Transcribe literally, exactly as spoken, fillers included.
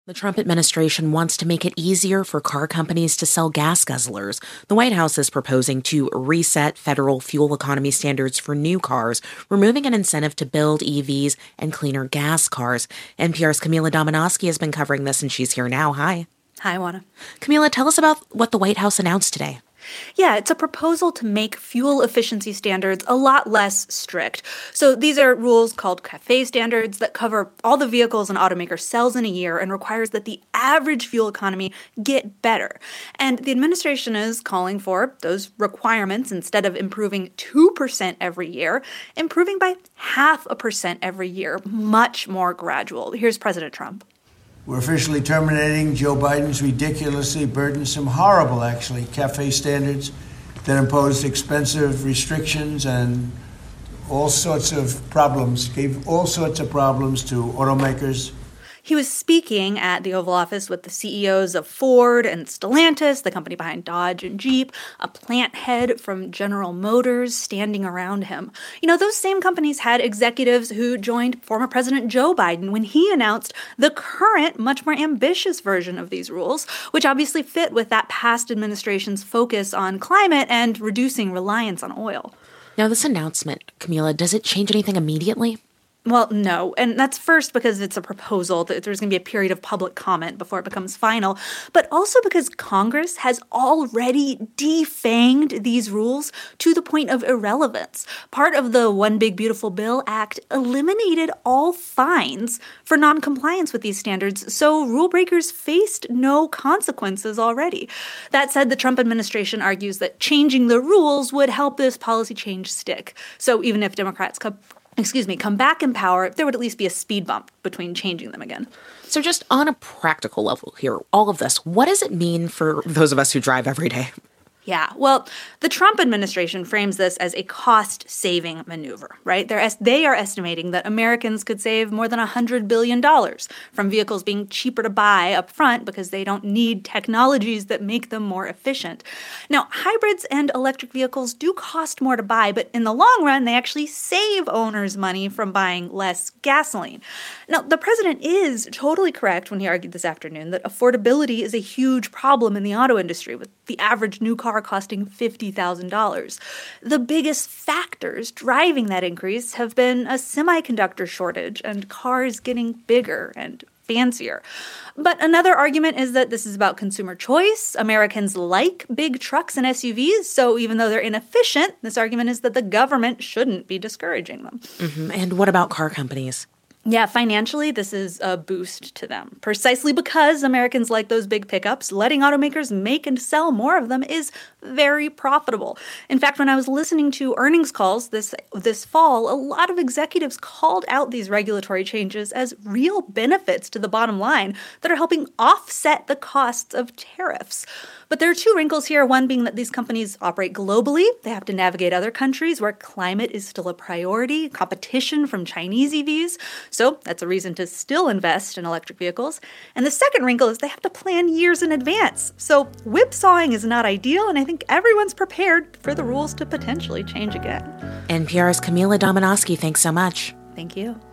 The Trump administration wants to make it easier for car companies to sell gas guzzlers. The White House is proposing to reset federal fuel economy standards for new cars, removing an incentive to build E Vs and cleaner gas cars. N P R's Camila Domonoske has been covering this, and she's here now. Hi. Hi, Juana. Camila, tell us about what the White House announced today. Yeah, it's a proposal to make fuel efficiency standards a lot less strict. So these are rules called CAFE standards that cover all the vehicles an automaker sells in a year and requires that the average fuel economy get better. And the administration is calling for those requirements, instead of improving two percent every year, improving by half a percent every year, much more gradual. Here's President Trump. We're officially terminating Joe Biden's ridiculously burdensome, horrible, actually, CAFE standards that imposed expensive restrictions and all sorts of problems, gave all sorts of problems to automakers. He was speaking at the Oval Office with the C E Os of Ford and Stellantis, the company behind Dodge and Jeep, a plant head from General Motors standing around him. You know, those same companies had executives who joined former President Joe Biden when he announced the current, much more ambitious version of these rules, which obviously fit with that past administration's focus on climate and reducing reliance on oil. Now, this announcement, Camila, does it change anything immediately? Well, no. And that's first because it's a proposal. That there's going to be a period of public comment before it becomes final, but also because Congress has already defanged these rules to the point of irrelevance. Part of the One Big Beautiful Bill Act eliminated all fines for noncompliance with these standards, so rule breakers faced no consequences already. That said, the Trump administration argues that changing the rules would help this policy change stick. So even if Democrats come excuse me, come back in power, there would at least be a speed bump between changing them again. So just on a practical level here, all of this, what does it mean for those of us who drive every day? Yeah, well, the Trump administration frames this as a cost-saving maneuver, right? They're es- they are estimating that Americans could save more than one hundred billion dollars from vehicles being cheaper to buy up front because they don't need technologies that make them more efficient. Now, hybrids and electric vehicles do cost more to buy, but in the long run, they actually save owners money from buying less gasoline. Now, the president is totally correct when he argued this afternoon that affordability is a huge problem in the auto industry, with the average new car costing fifty thousand dollars. The biggest factors driving that increase have been a semiconductor shortage and cars getting bigger and fancier. But another argument is that this is about consumer choice. Americans like big trucks and S U Vs, so even though they're inefficient, this argument is that the government shouldn't be discouraging them. Mm-hmm. And what about car companies? Yeah, financially, this is a boost to them. Precisely because Americans like those big pickups, letting automakers make and sell more of them is very profitable. In fact, when I was listening to earnings calls this this fall, a lot of executives called out these regulatory changes as real benefits to the bottom line that are helping offset the costs of tariffs. But there are two wrinkles here, one being that these companies operate globally. They have to navigate other countries where climate is still a priority, competition from Chinese E Vs. So that's a reason to still invest in electric vehicles. And the second wrinkle is they have to plan years in advance. So whipsawing is not ideal, and I think everyone's prepared for the rules to potentially change again. N P R's Camila Domonoske, thanks so much. Thank you.